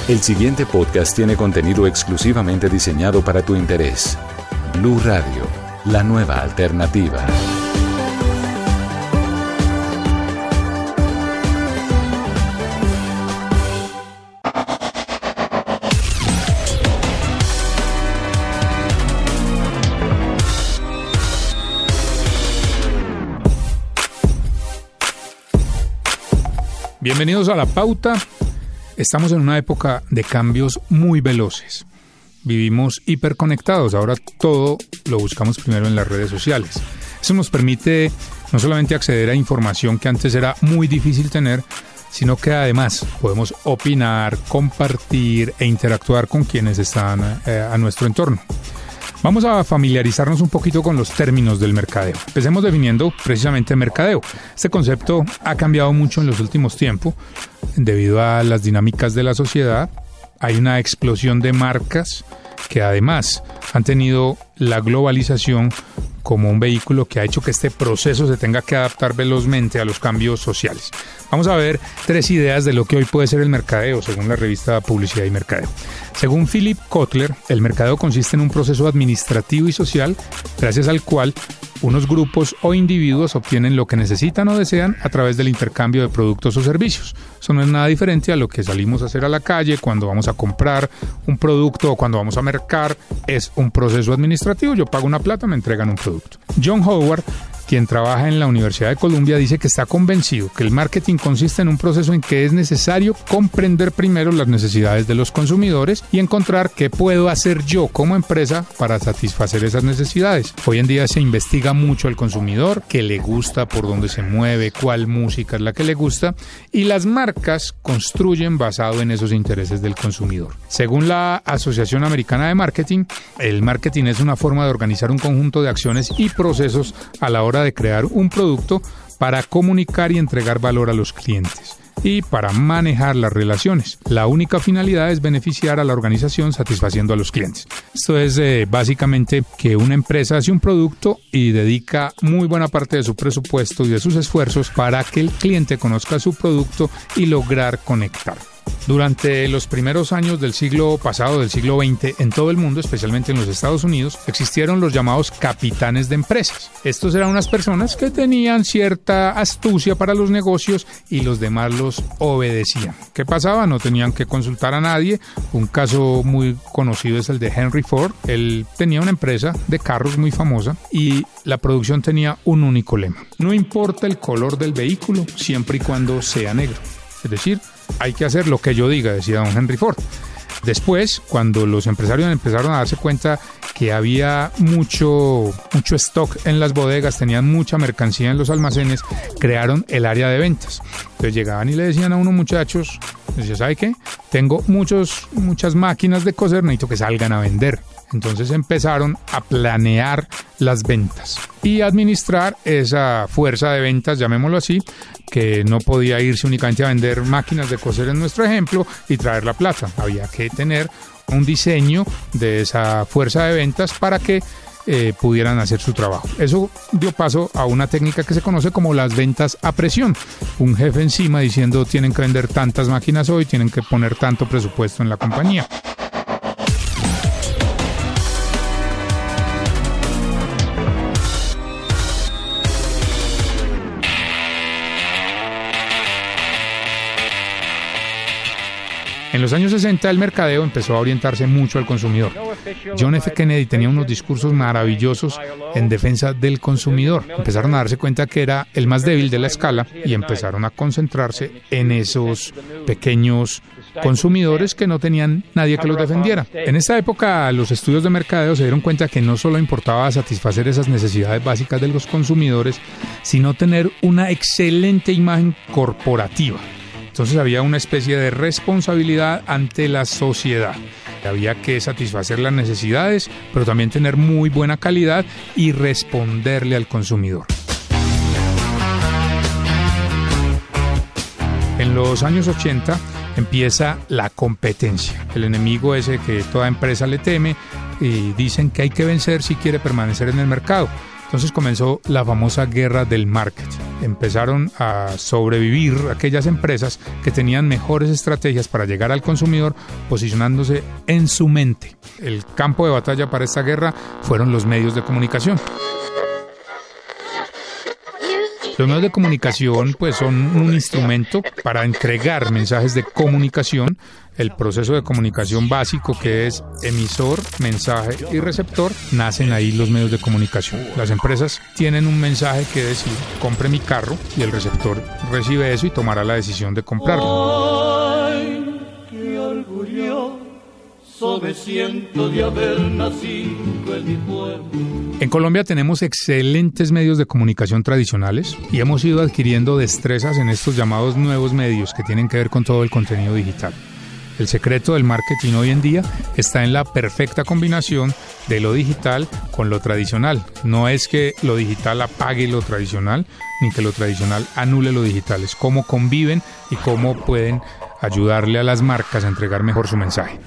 El siguiente podcast tiene contenido exclusivamente diseñado para tu interés. Blue Radio, la nueva alternativa. Bienvenidos a La Pauta. Estamos en una época de cambios muy veloces. Vivimos hiperconectados, ahora todo lo buscamos primero en las redes sociales. Eso nos permite no solamente acceder a información que antes era muy difícil tener, sino que además podemos opinar, compartir e interactuar con quienes están a nuestro entorno. Vamos a familiarizarnos un poquito con los términos del mercadeo. Empecemos definiendo precisamente mercadeo. Este concepto ha cambiado mucho en los últimos tiempos debido a las dinámicas de la sociedad. Hay una explosión de marcas que además han tenido la globalización como un vehículo que ha hecho que este proceso se tenga que adaptar velozmente a los cambios sociales. Vamos a ver 3 ideas de lo que hoy puede ser el mercadeo, según la revista Publicidad y Mercadeo. Según Philip Kotler, el mercadeo consiste en un proceso administrativo y social gracias al cual unos grupos o individuos obtienen lo que necesitan o desean a través del intercambio de productos o servicios. Eso no es nada diferente a lo que salimos a hacer a la calle cuando vamos a comprar un producto o cuando vamos a mercar. Es un proceso administrativo. Yo pago una plata, me entregan un producto. John Howard, quien trabaja en la Universidad de Columbia, dice que está convencido que el marketing consiste en un proceso en que es necesario comprender primero las necesidades de los consumidores y encontrar qué puedo hacer yo como empresa para satisfacer esas necesidades. Hoy en día se investiga mucho al consumidor, qué le gusta, por dónde se mueve, cuál música es la que le gusta, y las marcas construyen basado en esos intereses del consumidor. Según la Asociación Americana de Marketing, el marketing es una forma de organizar un conjunto de acciones y procesos a la hora de crear un producto para comunicar y entregar valor a los clientes y para manejar las relaciones. La única finalidad es beneficiar a la organización satisfaciendo a los clientes. Esto es básicamente que una empresa hace un producto y dedica muy buena parte de su presupuesto y de sus esfuerzos para que el cliente conozca su producto y lograr conectar. Durante los primeros años del siglo pasado, del siglo XX, en todo el mundo, especialmente en los Estados Unidos, existieron los llamados capitanes de empresas. Estos eran unas personas que tenían cierta astucia para los negocios y los demás los obedecían. ¿Qué pasaba? No tenían que consultar a nadie. Un caso muy conocido es el de Henry Ford. Él tenía una empresa de carros muy famosa y la producción tenía un único lema: no importa el color del vehículo, siempre y cuando sea negro. Es decir, hay que hacer lo que yo diga, decía don Henry Ford. Después, cuando los empresarios empezaron a darse cuenta que había mucho stock en las bodegas, tenían mucha mercancía en los almacenes, crearon el área de ventas. Entonces llegaban y le decían a uno: muchachos, decía, ¿sabe qué? Tengo muchas máquinas de coser, necesito que salgan a vender. Entonces empezaron a planear las ventas y administrar esa fuerza de ventas, llamémoslo así, que no podía irse únicamente a vender máquinas de coser en nuestro ejemplo y traer la plata. Había que tener un diseño de esa fuerza de ventas para que pudieran hacer su trabajo. Eso dio paso a una técnica que se conoce como las ventas a presión. Un jefe encima diciendo: tienen que vender tantas máquinas hoy, tienen que poner tanto presupuesto en la compañía. En los años 60 el mercadeo empezó a orientarse mucho al consumidor. John F. Kennedy tenía unos discursos maravillosos en defensa del consumidor. Empezaron a darse cuenta que era el más débil de la escala y empezaron a concentrarse en esos pequeños consumidores que no tenían nadie que los defendiera. En esta época los estudios de mercadeo se dieron cuenta que no solo importaba satisfacer esas necesidades básicas de los consumidores, sino tener una excelente imagen corporativa. Entonces había una especie de responsabilidad ante la sociedad. Había que satisfacer las necesidades, pero también tener muy buena calidad y responderle al consumidor. En los años 80 empieza la competencia, el enemigo ese que toda empresa le teme y dicen que hay que vencer si quiere permanecer en el mercado. Entonces comenzó la famosa guerra del marketing. Empezaron a sobrevivir aquellas empresas que tenían mejores estrategias para llegar al consumidor, posicionándose en su mente. El campo de batalla para esta guerra fueron los medios de comunicación. Los medios de comunicación pues son un instrumento para entregar mensajes de comunicación. El proceso de comunicación básico, que es emisor, mensaje y receptor, nacen ahí los medios de comunicación. Las empresas tienen un mensaje que decir, compre mi carro, y el receptor recibe eso y tomará la decisión de comprarlo. Ay, qué orgulloso me siento de haber nacido en mi pueblo. En Colombia tenemos excelentes medios de comunicación tradicionales y hemos ido adquiriendo destrezas en estos llamados nuevos medios que tienen que ver con todo el contenido digital. El secreto del marketing hoy en día está en la perfecta combinación de lo digital con lo tradicional. No es que lo digital apague lo tradicional, ni que lo tradicional anule lo digital. Es cómo conviven y cómo pueden ayudarle a las marcas a entregar mejor su mensaje.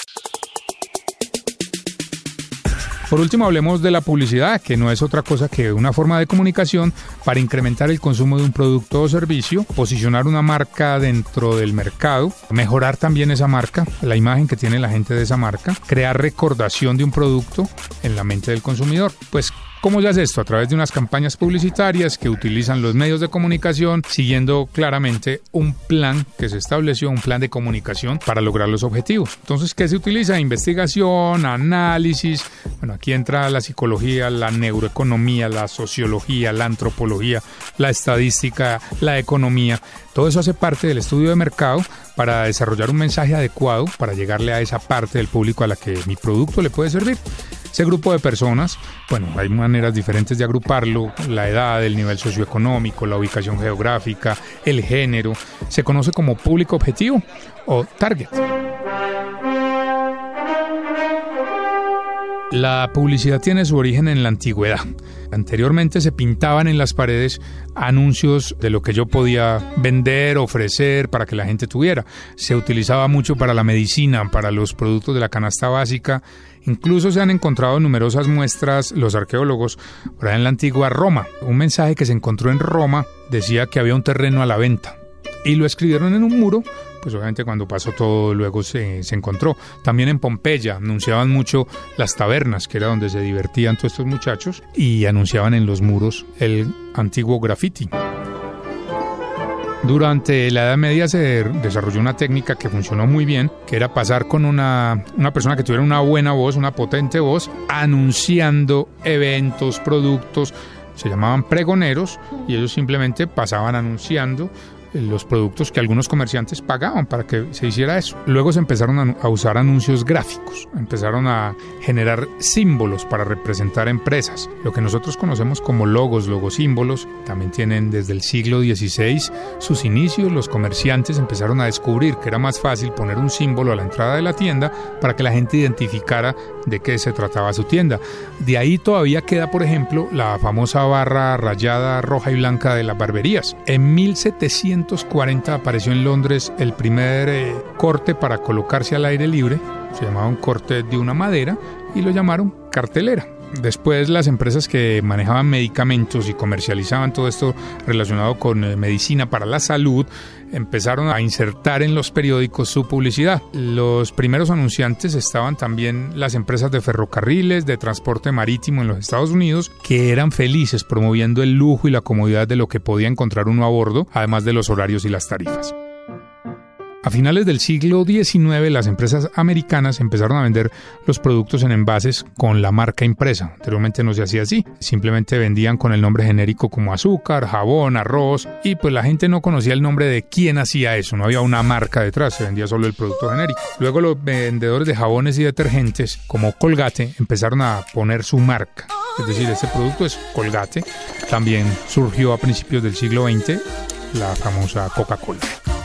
Por último, hablemos de la publicidad, que no es otra cosa que una forma de comunicación para incrementar el consumo de un producto o servicio, posicionar una marca dentro del mercado, mejorar también esa marca, la imagen que tiene la gente de esa marca, crear recordación de un producto en la mente del consumidor. Pues, ¿cómo se hace esto? A través de unas campañas publicitarias que utilizan los medios de comunicación, siguiendo claramente un plan que se estableció, un plan de comunicación para lograr los objetivos. Entonces, ¿qué se utiliza? Investigación, análisis. Bueno, aquí entra la psicología, la neuroeconomía, la sociología, la antropología, la estadística, la economía. Todo eso hace parte del estudio de mercado para desarrollar un mensaje adecuado para llegarle a esa parte del público a la que mi producto le puede servir. Ese grupo de personas, bueno, hay maneras diferentes de agruparlo, la edad, el nivel socioeconómico, la ubicación geográfica, el género, se conoce como público objetivo o target. La publicidad tiene su origen en la antigüedad. Anteriormente se pintaban en las paredes anuncios de lo que yo podía vender, ofrecer para que la gente tuviera. Se utilizaba mucho para la medicina, para los productos de la canasta básica. Incluso se han encontrado numerosas muestras, los arqueólogos, por ahí en la antigua Roma. Un mensaje que se encontró en Roma decía que había un terreno a la venta. Y lo escribieron en un muro, pues obviamente cuando pasó todo luego se encontró. También en Pompeya anunciaban mucho las tabernas, que era donde se divertían todos estos muchachos, y anunciaban en los muros el antiguo graffiti. Durante la Edad Media se desarrolló una técnica que funcionó muy bien, que era pasar con una persona que tuviera una buena voz, una potente voz, anunciando eventos, productos. Se llamaban pregoneros y ellos simplemente pasaban anunciando los productos que algunos comerciantes pagaban para que se hiciera eso. Luego se empezaron a usar anuncios gráficos, empezaron a generar símbolos para representar empresas, lo que nosotros conocemos como logosímbolos. También tienen desde el siglo XVI sus inicios. Los comerciantes empezaron a descubrir que era más fácil poner un símbolo a la entrada de la tienda para que la gente identificara de qué se trataba su tienda. De ahí todavía queda, por ejemplo, la famosa barra rayada roja y blanca de las barberías. En 1740 apareció en Londres el primer corte para colocarse al aire libre. Se llamaba un corte de una madera y lo llamaron cartelera. Después las empresas que manejaban medicamentos y comercializaban todo esto relacionado con medicina para la salud empezaron a insertar en los periódicos su publicidad. Los primeros anunciantes estaban también las empresas de ferrocarriles, de transporte marítimo en los Estados Unidos, que eran felices promoviendo el lujo y la comodidad de lo que podía encontrar uno a bordo, además de los horarios y las tarifas. A finales del siglo XIX, las empresas americanas empezaron a vender los productos en envases con la marca impresa. Anteriormente no se hacía así, simplemente vendían con el nombre genérico como azúcar, jabón, arroz, y pues la gente no conocía el nombre de quién hacía eso, no había una marca detrás, se vendía solo el producto genérico. Luego los vendedores de jabones y detergentes como Colgate empezaron a poner su marca, es decir, este producto es Colgate. También surgió a principios del siglo XX la famosa Coca-Cola.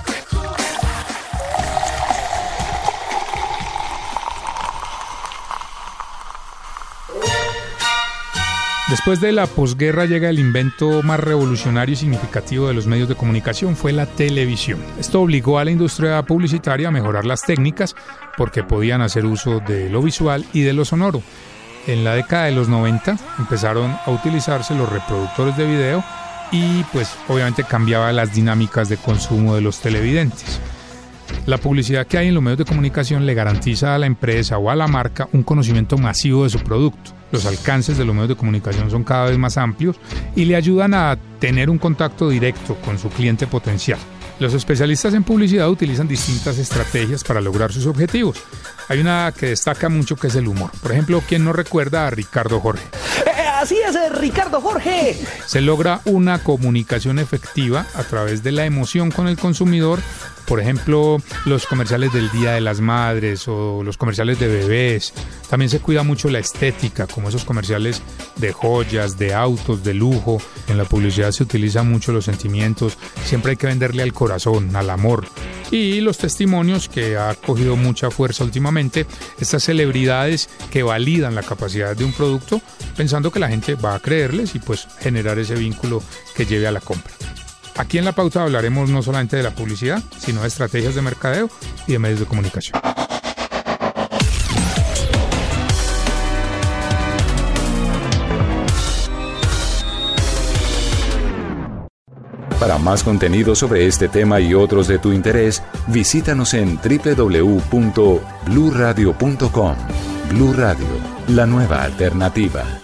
Después de la posguerra llega el invento más revolucionario y significativo de los medios de comunicación, fue la televisión. Esto obligó a la industria publicitaria a mejorar las técnicas porque podían hacer uso de lo visual y de lo sonoro. En la década de los 90 empezaron a utilizarse los reproductores de video y pues obviamente cambiaba las dinámicas de consumo de los televidentes. La publicidad que hay en los medios de comunicación le garantiza a la empresa o a la marca un conocimiento masivo de su producto. Los alcances de los medios de comunicación son cada vez más amplios y le ayudan a tener un contacto directo con su cliente potencial. Los especialistas en publicidad utilizan distintas estrategias para lograr sus objetivos. Hay una que destaca mucho, que es el humor. Por ejemplo, ¿quién no recuerda a Ricardo Jorge? Así es, Ricardo Jorge. Se logra una comunicación efectiva a través de la emoción con el consumidor. Por ejemplo, los comerciales del Día de las Madres o los comerciales de bebés. También se cuida mucho la estética, como esos comerciales de joyas, de autos, de lujo. En la publicidad se utilizan mucho los sentimientos. Siempre hay que venderle al corazón, al amor. Y los testimonios, que ha cogido mucha fuerza últimamente, estas celebridades que validan la capacidad de un producto, pensando que la gente va a creerles y pues generar ese vínculo que lleve a la compra. Aquí en La Pauta hablaremos no solamente de la publicidad, sino de estrategias de mercadeo y de medios de comunicación. Para más contenido sobre este tema y otros de tu interés, visítanos en www.bluradio.com. Blu Radio, la nueva alternativa.